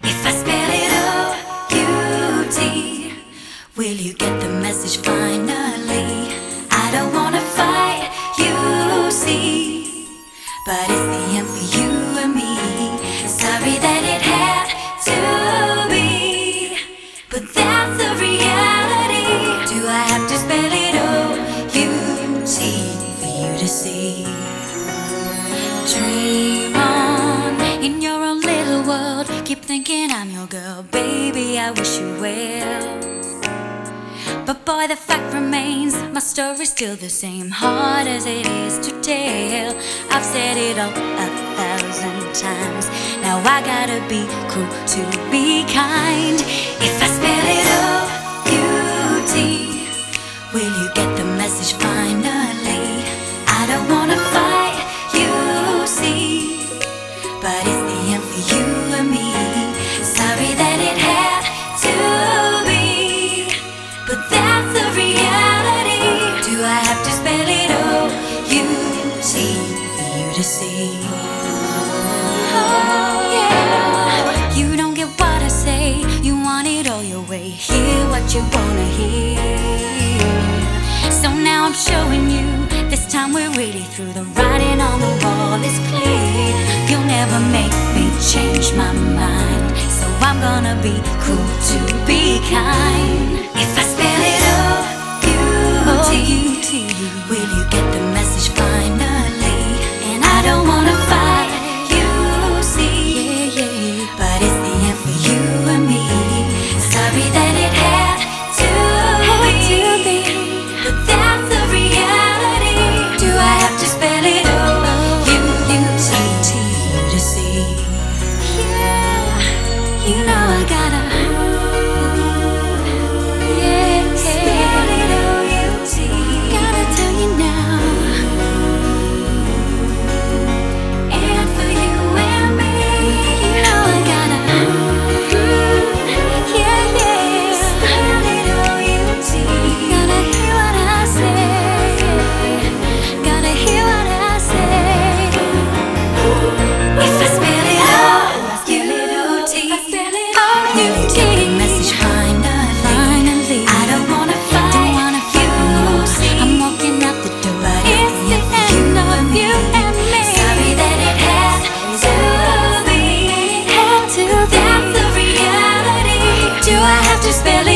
If I spell it O-U-T, will you get the message finally? I don't wanna fight, you see, but it's the end for you and me. Sorry that it had to be, but that's the reality. Do I have to spell it O-U-T for you to see? Dream on in your own little world. Keep thinking I'm your girl, baby, I wish you well. But boy, the fact remains, my story's still the same, hard as it is to tell. I've said it all 1,000 times, now I gotta be cool to be kind. If I spell it O-U-T, will you get the message finally? I don't wanna fight, you see, but it's the end for you and me. Sorry that it had to be, but that's the reality. Do I have to spell it O-U-T for you to see? Oh yeah, you don't get what I say, you want it all your way. Hear what you wanna hear. So now I'm showing you, this time we're really through. The writing on the wall is clear. You'll never make me change my mind, so I'm gonna be cool to be kind. If I spell it O-U-T, will you get the message finally? And I don't wanna fight, you see, but it's the end for you and me. Sorry that it had to be, but that's the reality. Do I have to spell it O-U-T to see? Yeah, you know I gotta. Yeah, spell it O-U-T. Gotta tell you now. And for you and me, you know I gotta. Yeah, yeah. Spell it O-U-T. Gotta hear what I say. Gotta hear what I say. If I spell it O-U-T, will you get the message finally? I don't wanna fight, you see, I'm walking out the door, but it's the end of you and me. Sorry that it had to be, but that's the reality. Do I have to spell it